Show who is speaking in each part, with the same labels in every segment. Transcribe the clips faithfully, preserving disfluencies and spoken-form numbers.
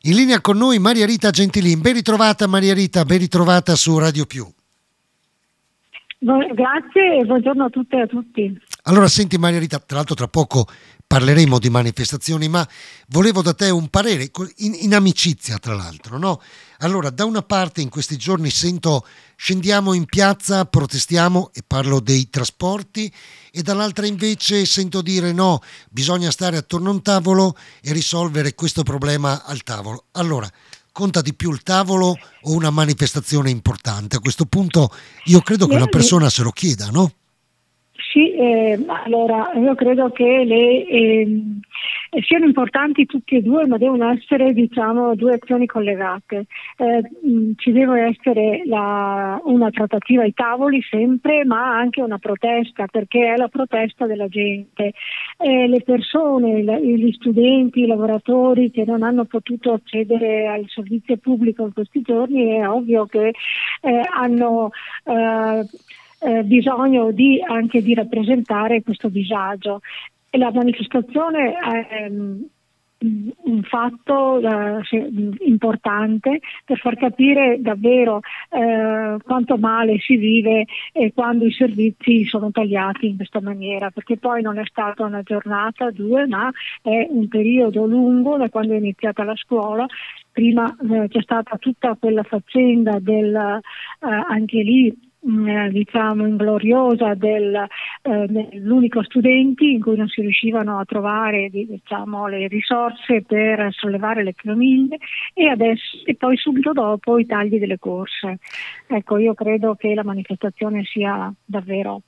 Speaker 1: In linea con noi Maria Rita Gentilin. Ben ritrovata Maria Rita, ben ritrovata su Radio Più.
Speaker 2: Grazie e buongiorno a tutte e a tutti.
Speaker 1: Allora senti Maria Rita, tra l'altro tra poco parleremo di manifestazioni, ma volevo da te un parere in, in amicizia tra l'altro, no? Allora, da una parte in questi giorni sento scendiamo in piazza, protestiamo e parlo dei trasporti, e dall'altra invece sento dire no, bisogna stare attorno a un tavolo e risolvere questo problema al tavolo. Allora, conta di più il tavolo o una manifestazione importante? A questo punto io credo che una persona se lo chieda, no?
Speaker 2: Sì, eh, allora io credo che le, eh, siano importanti tutti e due, ma devono essere, diciamo, due azioni collegate. Eh, mh, ci deve essere la, una trattativa ai tavoli sempre, ma anche una protesta, perché è la protesta della gente. Eh, le persone, la, gli studenti, i lavoratori che non hanno potuto accedere al servizio pubblico in questi giorni, è ovvio che eh, hanno eh, Eh, bisogno di, anche di rappresentare questo disagio, e la manifestazione è um, un fatto uh, importante per far capire davvero uh, quanto male si vive e quando i servizi sono tagliati in questa maniera, perché poi non è stata una giornata, due, ma è un periodo lungo da quando è iniziata la scuola. Prima uh, c'è stata tutta quella faccenda del uh, anche lì diciamo ingloriosa del, eh, dell'unico studenti, in cui non si riuscivano a trovare diciamo le risorse per sollevare le famiglie, e adesso e poi subito dopo i tagli delle corse. Ecco, io credo che la manifestazione sia davvero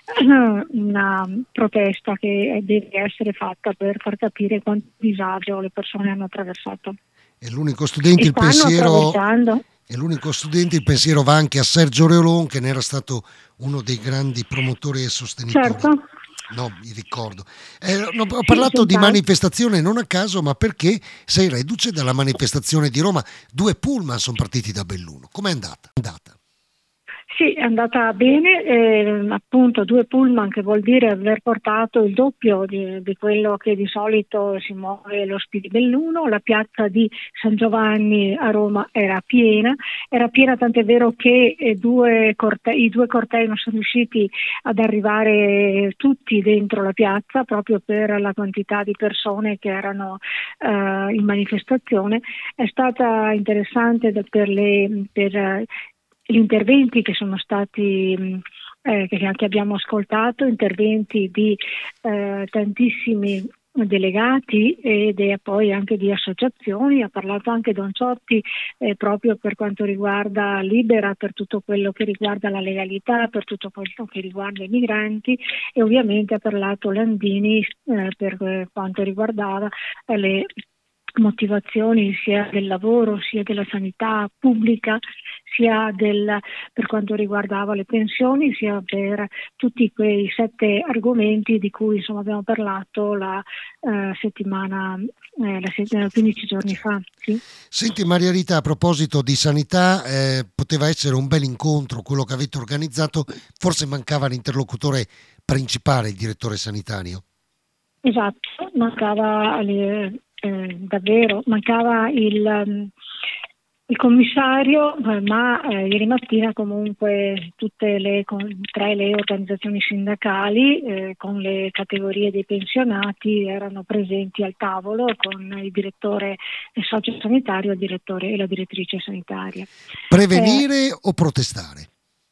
Speaker 2: una protesta che deve essere fatta per far capire quanto disagio le persone hanno attraversato.
Speaker 1: E l'unico studente il pensiero E l'unico studente il pensiero va anche a Sergio Reolon, che ne era stato uno dei grandi promotori e sostenitori.
Speaker 2: Certo.
Speaker 1: No, mi ricordo. Eh, no, ho parlato sì, di manifestazione non a caso, ma perché sei reduce dalla manifestazione di Roma. Due pullman sono partiti da Belluno. Com'è andata? andata?
Speaker 2: Sì, è andata bene, eh, appunto due pullman, che vuol dire aver portato il doppio di, di quello che di solito si muove lo Spidi Belluno. La piazza di San Giovanni a Roma era piena, era piena tant'è vero che eh, due corte- i due cortei non sono riusciti ad arrivare tutti dentro la piazza, proprio per la quantità di persone che erano eh, in manifestazione. È stata interessante per le per gli interventi che sono stati eh, che abbiamo ascoltato, interventi di eh, tantissimi delegati ed e poi anche di associazioni. Ha parlato anche Don Ciotti eh, proprio per quanto riguarda Libera, per tutto quello che riguarda la legalità, per tutto quello che riguarda i migranti, e ovviamente ha parlato Landini eh, per quanto riguardava eh, le motivazioni sia del lavoro, sia della sanità pubblica, sia del, per quanto riguardava le pensioni, sia per tutti quei sette argomenti di cui insomma abbiamo parlato la eh, settimana, eh, la settimana quindici giorni fa. Sì?
Speaker 1: Senti Maria Rita, a proposito di sanità, eh, poteva essere un bel incontro quello che avete organizzato, forse mancava l'interlocutore principale, il direttore sanitario.
Speaker 2: Esatto, mancava eh, eh, davvero, mancava il, um, il commissario, eh, ma eh, ieri mattina comunque tutte le con, tre le organizzazioni sindacali eh, con le categorie dei pensionati erano presenti al tavolo con il direttore sociosanitario, il direttore e la direttrice sanitaria.
Speaker 1: Prevenire eh, o protestare?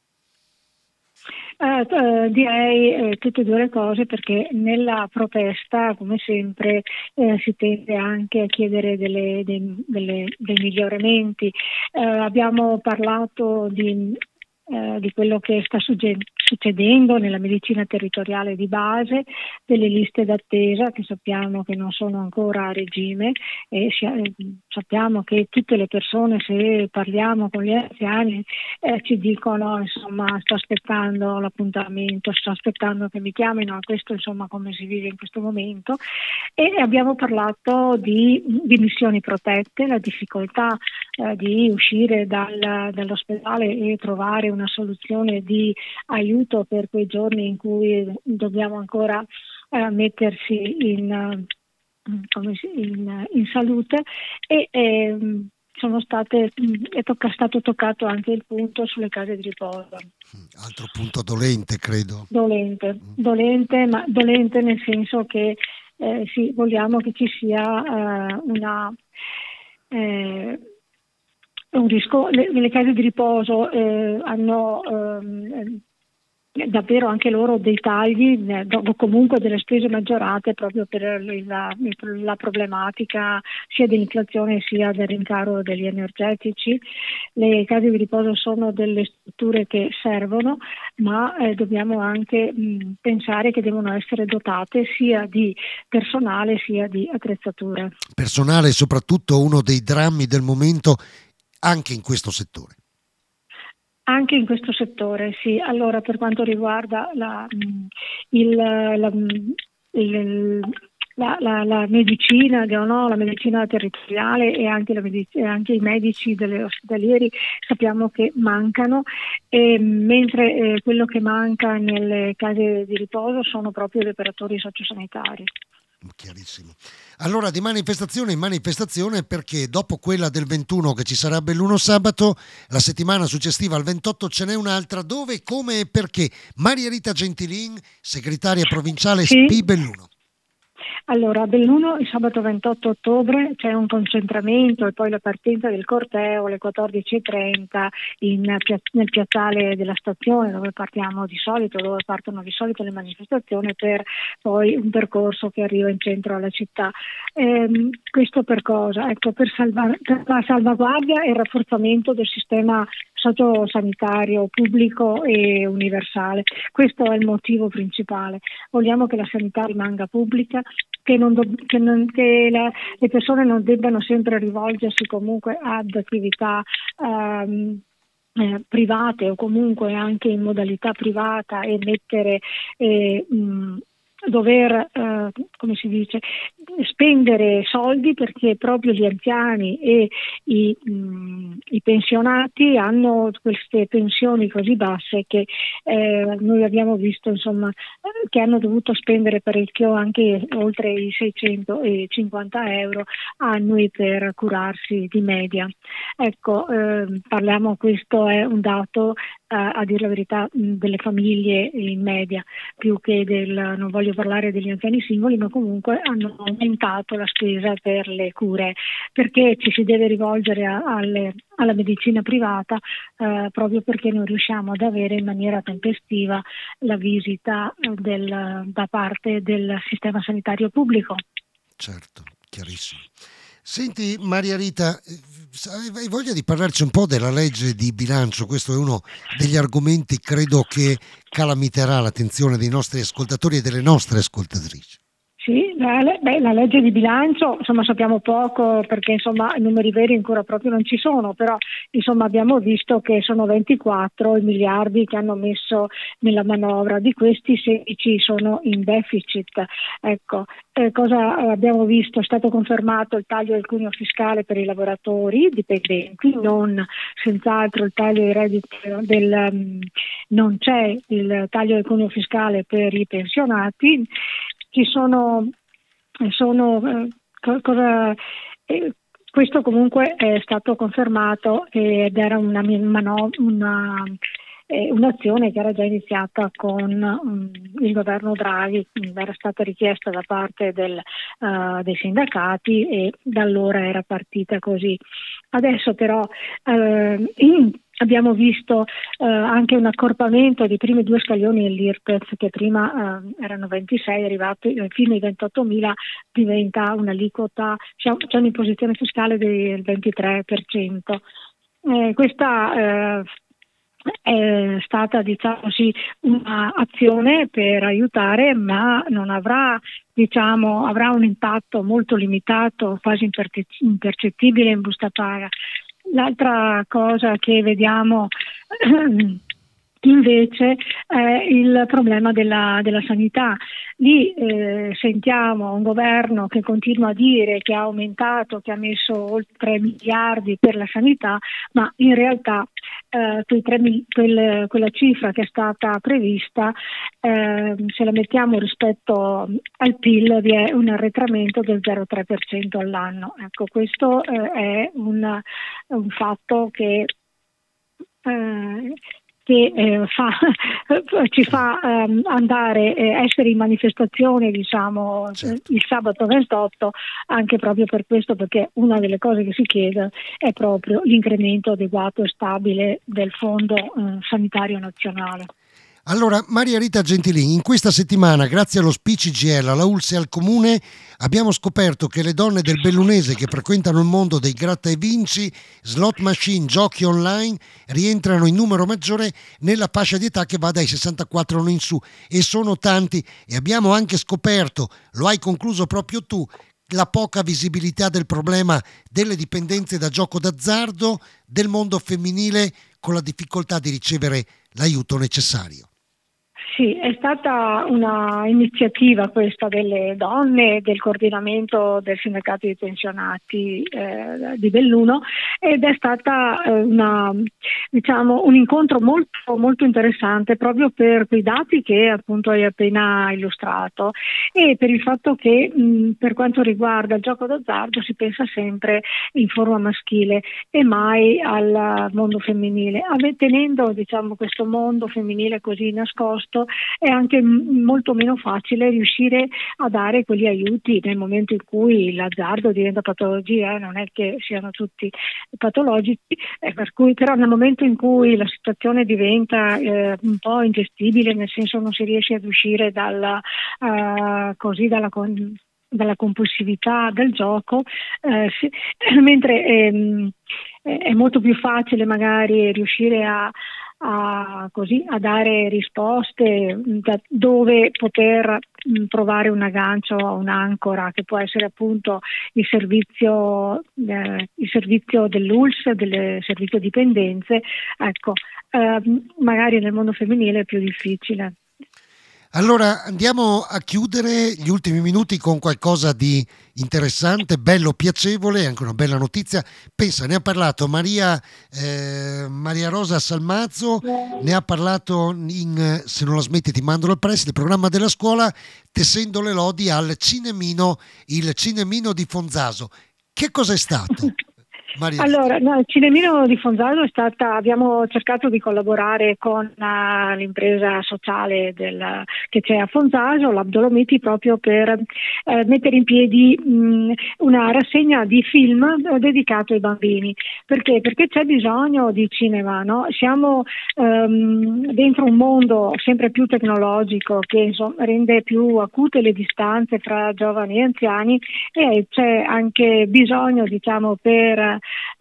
Speaker 2: Eh, eh, direi eh, tutte e due le cose, perché nella protesta, come sempre, eh, si tende anche a chiedere delle, dei, delle, dei miglioramenti. Eh, abbiamo parlato di, eh, di quello che sta succedendo nella medicina territoriale di base, delle liste d'attesa che sappiamo che non sono ancora a regime, e sappiamo che tutte le persone, se parliamo con gli anziani, eh, ci dicono insomma sto aspettando l'appuntamento, sto aspettando che mi chiamino, questo insomma come si vive in questo momento. E abbiamo parlato di dimissioni protette, la difficoltà eh, di uscire dal, dall'ospedale e trovare una soluzione di aiuto per quei giorni in cui dobbiamo ancora eh, mettersi in come si- in, in salute e ehm, sono state, è tocca- stato toccato anche il punto sulle case di riposo.
Speaker 1: Altro punto dolente, credo.
Speaker 2: Dolente, dolente, ma dolente nel senso che eh, sì, vogliamo che ci sia eh, una eh, un risco. Le, le case di riposo eh, hanno ehm, davvero anche loro dei tagli, eh, do- comunque delle spese maggiorate proprio per la, la problematica sia dell'inflazione sia del rincaro degli energetici. Le case di riposo sono delle strutture che servono, ma eh, dobbiamo anche mh, pensare che devono essere dotate sia di personale sia di attrezzature.
Speaker 1: Personale è soprattutto uno dei drammi del momento anche in questo settore.
Speaker 2: Anche in questo settore, sì. Allora, per quanto riguarda la, il, la, il, la, la, la medicina, no? La medicina territoriale e anche, la medic- e anche i medici delle ospedalieri sappiamo che mancano, e mentre eh, quello che manca nelle case di riposo sono proprio gli operatori sociosanitari.
Speaker 1: Chiarissimo. Allora, di manifestazione in manifestazione, perché dopo quella del ventuno che ci sarà a Belluno sabato, la settimana successiva al ventotto ce n'è un'altra. Dove, come e perché? Maria Rita Gentilin, segretaria provinciale S P I
Speaker 2: Sì.
Speaker 1: Belluno.
Speaker 2: Allora, a Belluno il sabato ventotto ottobre c'è un concentramento e poi la partenza del corteo alle quattordici e trenta in, nel piazzale della stazione, dove partiamo di solito, dove partono di solito le manifestazioni, per poi un percorso che arriva in centro alla città. Ehm, questo per cosa? Ecco, per, salva- per la salvaguardia e il rafforzamento del sistema sociosanitario pubblico e universale. Questo è il motivo principale. Vogliamo che la sanità rimanga pubblica, che, non do- che, non, che la, le persone non debbano sempre rivolgersi comunque ad attività um, eh, private o comunque anche in modalità privata e mettere eh, mh, dover, eh, come si dice, spendere soldi, perché proprio gli anziani e i, mh, i pensionati hanno queste pensioni così basse che eh, noi abbiamo visto, insomma, eh, che hanno dovuto spendere parecchio, anche oltre i seicentocinquanta euro annui per curarsi di media. Ecco, eh, parliamo, questo è un dato eh, a dire la verità mh, delle famiglie in media, più che del, non voglio parlare degli anziani singoli, ma comunque hanno aumentato la spesa per le cure, perché ci si deve rivolgere a, alle, alla medicina privata eh, proprio perché non riusciamo ad avere in maniera tempestiva la visita del, da parte del sistema sanitario pubblico.
Speaker 1: Certo, chiarissimo. Senti Maria Rita, hai voglia di parlarci un po' della legge di bilancio? Questo è uno degli argomenti, credo, che calamiterà l'attenzione dei nostri ascoltatori e delle nostre ascoltatrici.
Speaker 2: Sì, la, beh, la legge di bilancio, insomma, sappiamo poco perché, insomma, i numeri veri ancora proprio non ci sono, però insomma abbiamo visto che sono ventiquattro i miliardi che hanno messo nella manovra, di questi sedici sono in deficit. Ecco, eh, cosa abbiamo visto? È stato confermato il taglio del cuneo fiscale per i lavoratori dipendenti, non senz'altro il taglio del reddito del um, non c'è il taglio del cuneo fiscale per i pensionati. Ci sono, sono eh, cosa, eh, questo comunque è stato confermato ed era una, una, una eh, un'azione che era già iniziata con um, il governo Draghi, era stata richiesta da parte del, uh, dei sindacati e da allora era partita così. Adesso però eh, in, abbiamo visto eh, anche un accorpamento dei primi due scaglioni dell'I R P E F, che prima eh, erano ventisei, arrivato fino ai ventottomila, diventa un'aliquota, c'è, c'è un'imposizione fiscale del ventitré per cento. Eh, questa eh, è stata, diciamo così, un'azione per aiutare, ma non avrà, diciamo, avrà un impatto molto limitato, quasi impercettibile in busta paga. L'altra cosa che vediamo invece è il problema della, della sanità. Lì eh, sentiamo un governo che continua a dire che ha aumentato, che ha messo oltre miliardi per la sanità, ma in realtà eh, quei tre mil- quel- quella cifra che è stata prevista, eh, se la mettiamo rispetto al P I L, vi è un arretramento del zero virgola tre per cento all'anno. Ecco, questo eh, è un, un fatto che eh, che eh, fa, ci fa ehm, andare, eh, essere in manifestazione, diciamo,
Speaker 1: Certo.
Speaker 2: il sabato ventotto, anche proprio per questo, perché una delle cose che si chiede è proprio l'incremento adeguato e stabile del Fondo eh, Sanitario Nazionale.
Speaker 1: Allora, Maria Rita Gentilini, in questa settimana, grazie allo S P I C G L, alla U L S e al Comune, abbiamo scoperto che le donne del Bellunese che frequentano il mondo dei gratta e vinci, slot machine, giochi online, rientrano in numero maggiore nella fascia di età che va dai sessantaquattro anni in su, e sono tanti. E abbiamo anche scoperto, lo hai concluso proprio tu, la poca visibilità del problema delle dipendenze da gioco d'azzardo, del mondo femminile con la difficoltà di ricevere l'aiuto necessario.
Speaker 2: Sì, è stata una iniziativa questa delle donne, del coordinamento del sindacato dei pensionati eh, di Belluno, ed è stata eh, una, diciamo, un incontro molto, molto interessante proprio per quei dati che appunto hai appena illustrato e per il fatto che mh, per quanto riguarda il gioco d'azzardo si pensa sempre in forma maschile e mai al mondo femminile, Ave- tenendo, diciamo, questo mondo femminile così nascosto. È anche m- molto meno facile riuscire a dare quegli aiuti nel momento in cui l'azzardo diventa patologia, eh? Non è che siano tutti patologici, eh, per cui però nel momento in cui la situazione diventa eh, un po' ingestibile, nel senso non si riesce ad uscire dalla, uh, così dalla con- dalla compulsività del gioco, eh, si- mentre ehm, è molto più facile magari riuscire a a, così, a dare risposte da dove poter mh, trovare un aggancio, un'ancora che può essere appunto il servizio, eh, il servizio dell'U L S, del servizio dipendenze. Ecco, eh, magari nel mondo femminile è più difficile.
Speaker 1: Allora andiamo a chiudere gli ultimi minuti con qualcosa di interessante, bello, piacevole, anche una bella notizia. Pensa, ne ha parlato Maria, eh, Maria Rosa Salmazzo, ne ha parlato in Se non la smetti ti mando al preside, il programma della scuola, tessendo le lodi al Cinemino, il Cinemino di Fonzaso. Che cosa è stato? Maria Rita.
Speaker 2: Allora, no, il Cinemino di Fonzaso è stata, abbiamo cercato di collaborare con uh, l'impresa sociale del, che c'è a Fonzaso, l'Abdolomiti, proprio per eh, mettere in piedi mh, una rassegna di film eh, dedicato ai bambini. Perché? Perché c'è bisogno di cinema, no? Siamo ehm, dentro un mondo sempre più tecnologico che insomma, rende più acute le distanze tra giovani e anziani e c'è anche bisogno, diciamo, per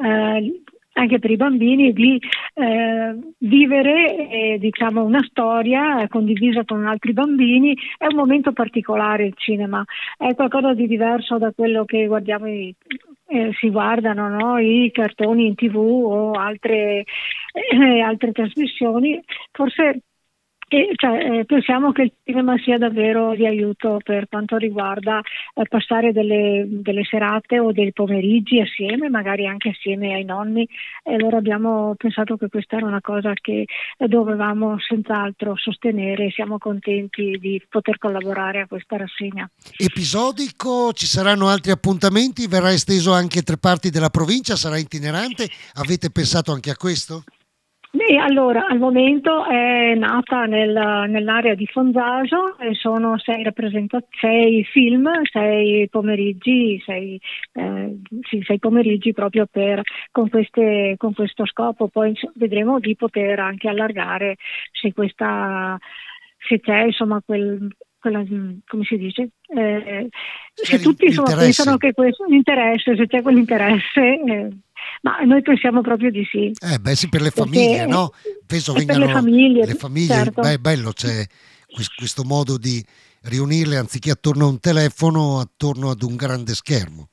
Speaker 2: Eh, anche per i bambini di eh, vivere eh, diciamo una storia condivisa con altri bambini. È un momento particolare il cinema, è qualcosa di diverso da quello che guardiamo i, eh, si guardano, no? I cartoni in tivù o altre, eh, altre trasmissioni. Forse E, cioè, eh, pensiamo che il cinema sia davvero di aiuto per quanto riguarda eh, passare delle, delle serate o dei pomeriggi assieme, magari anche assieme ai nonni, e allora abbiamo pensato che questa era una cosa che eh, dovevamo senz'altro sostenere e siamo contenti di poter collaborare a questa rassegna.
Speaker 1: Episodico, ci saranno altri appuntamenti, verrà esteso anche a tre parti della provincia, sarà itinerante, avete pensato anche a questo?
Speaker 2: Beh, allora, al momento è nata nel, nell'area di Fonzaso e sono sei, rappresenta- sei film, sei pomeriggi, sei, eh, sì, sei pomeriggi proprio per, con, queste, con questo scopo. Poi insomma, vedremo di poter anche allargare se questa, se c'è insomma quel, quella, come si dice? Eh, se tutti insomma, pensano che questo è un interesse, se c'è quell'interesse. Eh, Ma noi pensiamo proprio di sì.
Speaker 1: Eh beh sì, per le famiglie, no? Penso vengano
Speaker 2: per le famiglie,
Speaker 1: le famiglie,
Speaker 2: certo.
Speaker 1: beh, è bello, c'è questo modo di riunirle anziché attorno a un telefono, attorno ad un grande schermo.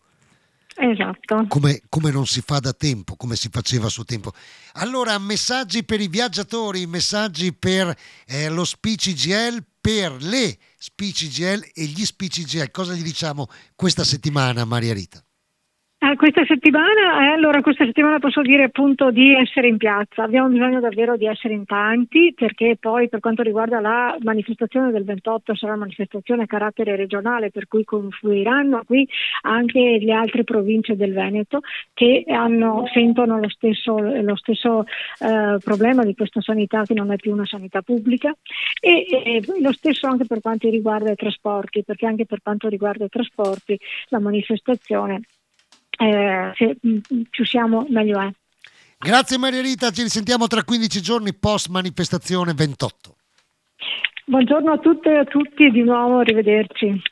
Speaker 2: Esatto.
Speaker 1: Come, come non si fa da tempo, come si faceva a suo tempo. Allora, messaggi per i viaggiatori, messaggi per eh, lo S P I C G L, per le S P I C G L e gli S P I C G L. Cosa gli diciamo questa settimana, Maria Rita?
Speaker 2: Eh, questa settimana, eh, allora questa settimana posso dire appunto di essere in piazza, abbiamo bisogno davvero di essere in tanti, perché poi per quanto riguarda la manifestazione del ventotto sarà una manifestazione a carattere regionale, per cui confluiranno qui anche le altre province del Veneto che hanno, sentono lo stesso, lo stesso eh, problema di questa sanità che non è più una sanità pubblica, e, e lo stesso anche per quanto riguarda i trasporti, perché anche per quanto riguarda i trasporti la manifestazione, Eh, se più siamo meglio è.
Speaker 1: Grazie Maria Rita, ci risentiamo tra quindici giorni post manifestazione ventotto.
Speaker 2: Buongiorno a tutte e a tutti, di nuovo arrivederci.